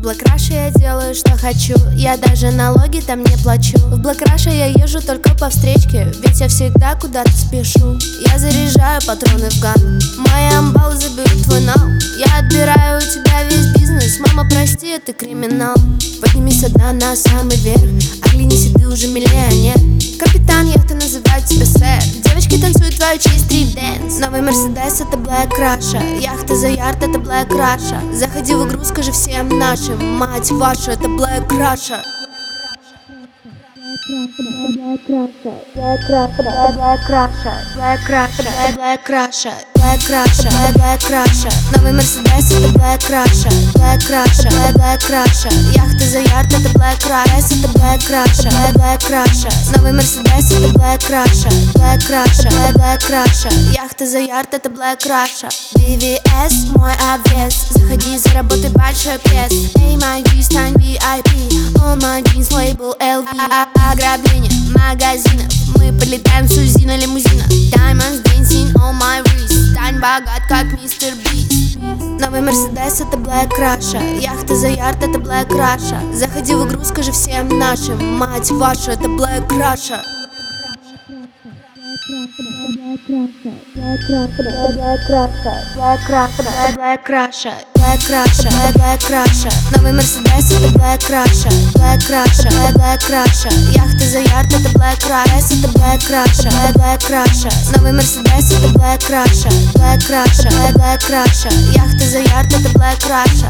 Black Russia я делаю, что хочу. Я даже налоги там не плачу. В Black Russia я езжу только по встречке, ведь я всегда куда-то спешу. Я заряжаю патроны в ган, мои амбалы заберут твой нал. Я отбираю у тебя весь бизнес, мама, прости, это криминал. Поднимись одна на самый верх, оглянись, и ты уже миллионер. Капитан яхты называют тебя сэр. Девочки танцуют твою честь стрип-дэнс. Новый Мерседес — это Black Russia. Яхта за ярд — это Black Russia. Заходи в игру, скажи всем нашим: мать вашу, это Black Russia. Black Russia, Black Russia, Black Russia, Black Russia, Black Russia, Black Russia, Black Russia. Новый Мерседес — это Black Russia, Black Russia, Black Russia. Яхта за ярд — это Black Russia, это Black Russia, Black Russia. Новый Мерседес — это Black Russia, Black Russia, Black Russia. Яхта за ярд — это Black Russia. BVS — мой обвес, заходи, заработай большой пресс. Эй, мои G, стань VIP, all my jeans, лейбл LV. Ограбление магазинов, мы подлетаем с УЗИ на лимузинах. Diamonds dancing on my wrist, стань богат, как мистер Бист. Новый Мерседес — это Black Russia. Яхта за ярд — это Black Russia. Заходи в игру, скажи всем нашим: мать вашу, это Black Russia. Black Russia, Black Russia, Black Russia, Black Russia, Black Russia, Black Russia. Новый Мерседес — это Black Russia, Black Russia, Black Russia. Яхта за ярд — это Black Russia, это Black Russia, Black Russia. Новый Мерседес — это Black Russia, Black Russia, Black Russia. Яхта за ярд — это Black Russia.